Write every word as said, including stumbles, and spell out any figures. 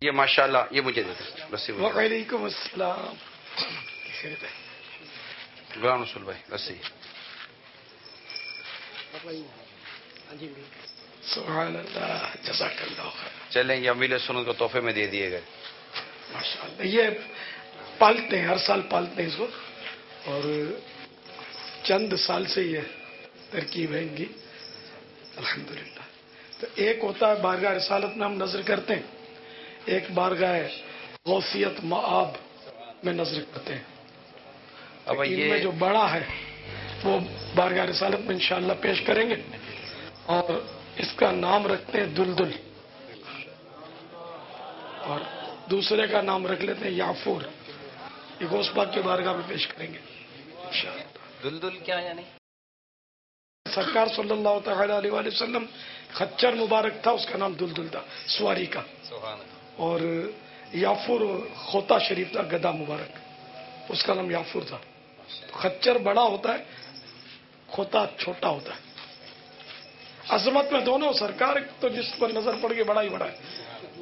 یہ ماشاءاللہ یہ مجھے دے دیں رسی. وعلیکم السلام. غلام رسول بھائی رسی. سبحان اللہ جزاک اللہ خیر. چلیں یہ امیل سنت کو تحفے میں دے دیے گئے. ماشاء اللہ یہ پالتے ہیں ہر سال پالتے ہیں اس کو اور چند سال سے یہ ترکیب ہے ان کی الحمدللہ. تو ایک ہوتا ہے بارگاہ رسالت میں ہم نظر کرتے ہیں, ایک بارگاہ غوثیت مآب میں نظر کرتے ہیں. اب ان میں جو بڑا ہے وہ بارگاہ رسالت میں انشاءاللہ پیش کریں گے اور اس کا نام رکھتے ہیں دلدل اور دوسرے کا نام رکھ لیتے ہیں یافور. یہ غوث پاک کے بارگاہ میں پیش کریں گے انشاءاللہ. دلدل کیا یعنی؟ سرکار صلی اللہ تعالی علیہ وآلہ وسلم خچر مبارک تھا, اس کا نام دلدل تھا سواری کا. اور یافور خوطہ شریف تھا گدا مبارک, اس کا نام یافور تھا. خچر بڑا ہوتا ہے, کھوتا چھوٹا ہوتا ہے. عظمت میں دونوں, سرکار تو جس پر نظر پڑ گئی بڑا ہی بڑا ہے,